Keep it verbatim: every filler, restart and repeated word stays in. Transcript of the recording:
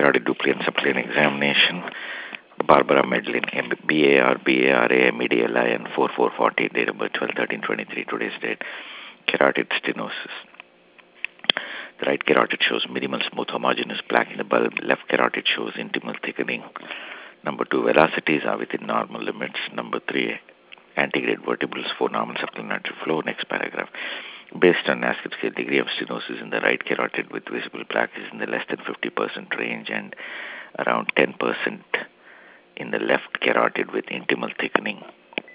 carotid duplicate subclinic examination. Barbara Medlin, B A R B A R A M E D L I N four four forty, date of birth twelve thirteen twenty-three, today's date. Carotid stenosis. The right carotid shows minimal smooth homogeneous plaque in the bulb. Left carotid shows intimal thickening. Number two, velocities are within normal limits. Number three, antegrade vertebrals for normal supplementary flow. Next paragraph. Based on NASCAR scale, degree of stenosis in the right carotid with visible plaque is in the less than fifty percent range and around ten percent in the left carotid with intimal thickening.